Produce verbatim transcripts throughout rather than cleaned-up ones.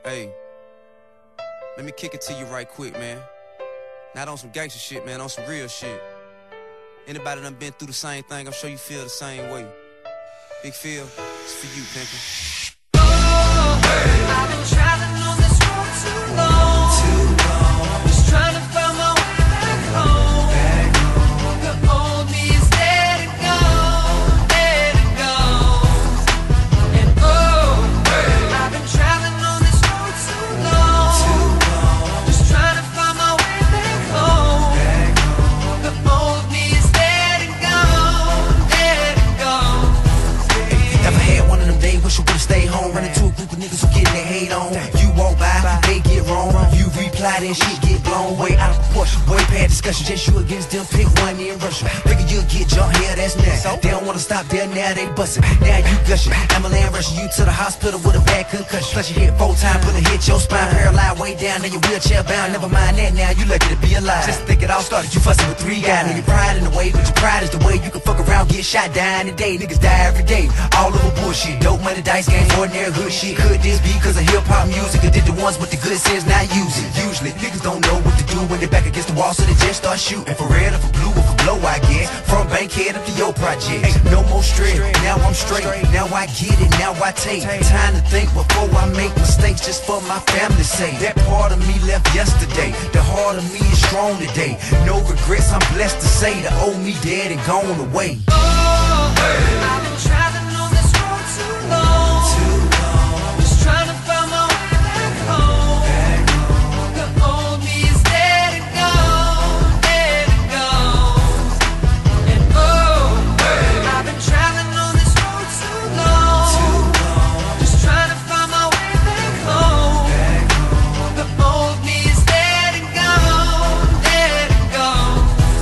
Hey, let me kick it to you right quick, man. Not on some gangster shit, man, on some real shit. Anybody done been through the same thing, I'm sure you feel the same way. Big Phil, it's for you, pimpin'. Oh, hey. I've been traveling on this road too long, too long. Just trying to find my way back home. Back home. The old me is dead and gone, dead and gone. And oh, hey. I've been traveling on this road too long, too long. Just trying to find my way back home. Back home. The old me is dead and gone, dead and gone. Yeah. Ever had one of them days wish you would've stayed home? Running to a group of niggas who getting their hate on. You walk by, they get wrong. You reply, then shit get blown way out of proportion. Way past discussion, just you against them, pick one in Russia. Figure you'll get jumped here, that's next. They don't wanna stop there, now they bustin'. Now you gushing. Ambulance rushing you to the hospital with a bad concussion. Plus you hit four times, put a hit your spine, paralyzed way down, then you wheelchair bound. Never mind that, now you lucky to be alive. Just think it all started, you fussing with three guys. Now your pride in the way, but your pride is the way you can fuck around, get shot, die in a day. Niggas die every day, all over bullshit. Dope money, dice game, ordinary hood shit. Could this be cause of hip-hop music? Or did the ones with the good sense not use it? Usually, niggas don't know what to do when they're back against the wall, so they just start shooting. For red or for blue or for blow, I guess. From Bankhead up to your project. No more stress, now I'm straight. Now I get it, now I take time to think before I make mistakes, just for my family's sake. That part of me left yesterday, the heart of me is strong today. No regrets, I'm blessed to say the old me dead and gone away. Oh, hey. I've been traveling on this road too long, too long. Just trying to find my way back home. Back home. The old me is dead and gone, dead and gone. And oh, hey. I've been traveling on this road too long, too long. Just trying to find my way back home. Back home. The old me is dead and gone, dead and gone.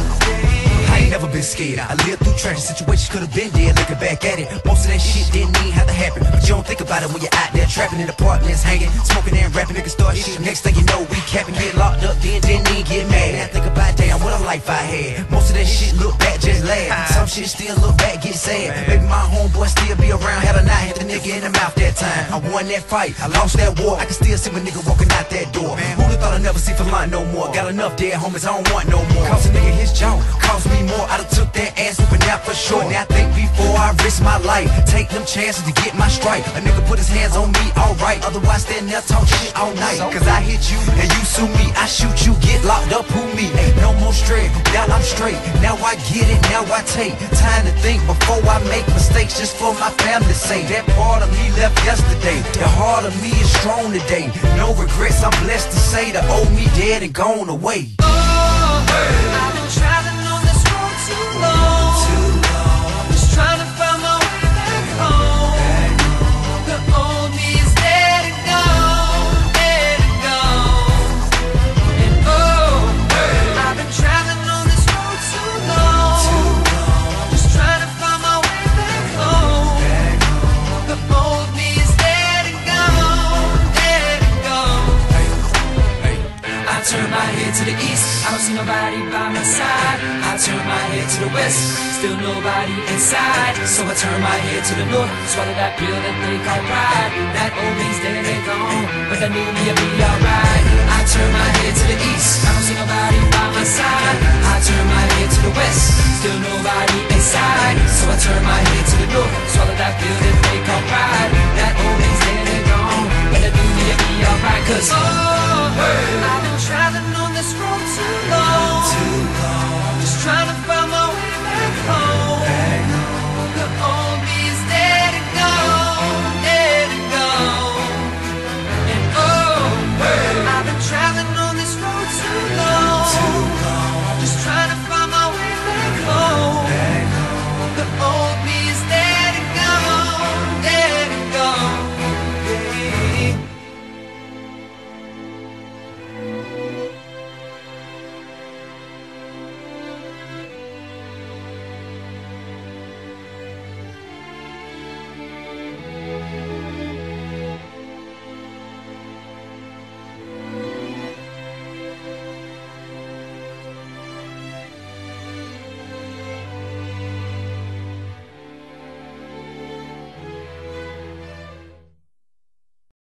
I ain't never been scared. I lived through tragic situations, could've been dead. Looking back at it, most of that shit didn't even have to happen. But you don't think about it when you're out there trapping in apartments, hanging, smoking and rapping. Niggas start shit. Next thing you know, we capping, get locked up, then didn't even get mad. Now think about damn what a life I had. Most of that shit look back, just laugh. Some shit still look back, get sad. Maybe my homeboy still be around, had a knife, hit the nigga in the mouth that time. I won that fight, I lost that war. I can still see my nigga walking out that door. Who'da thought I'd never see for line no more? Got enough dead homies, I don't want no more. Cost a nigga his jaw, cost me more. I done took that ass whooping out for sure. Now I think before I risk my life, take them chances to get my strike. A nigga put his hands on me, alright. Otherwise stand there talk shit all night. Cause I hit you and you sue me, I shoot you, get locked up, who me? Ain't no more straight, now I'm straight. Now I get it, now I take time to think before I make mistakes, just for my family's sake. That part of me left yesterday, the heart of me is strong today. No regrets, I'm blessed to say the old me dead and gone away. Oh, hey. I've been traveling on this road too long, too long. Just trying to find my way back home. Back home. The old me is dead and gone, dead and gone. And oh, hey. I've been traveling on this road too long, too long. Just trying to find my way back home. Back home. The old me is dead and gone, dead and gone. Hey, hey. I turn my head to the east, I don't see nobody by my side. I turn my head to the west, still nobody inside. So I turn my head to the north, swallow that pill that they call pride. That old me's dead and gone, but that new me'll be alright. I turn my head to the east, I don't see nobody by my side. I turn my head to the west, still nobody inside. So I turn my head to the north, swallow that pill that they call pride. That old me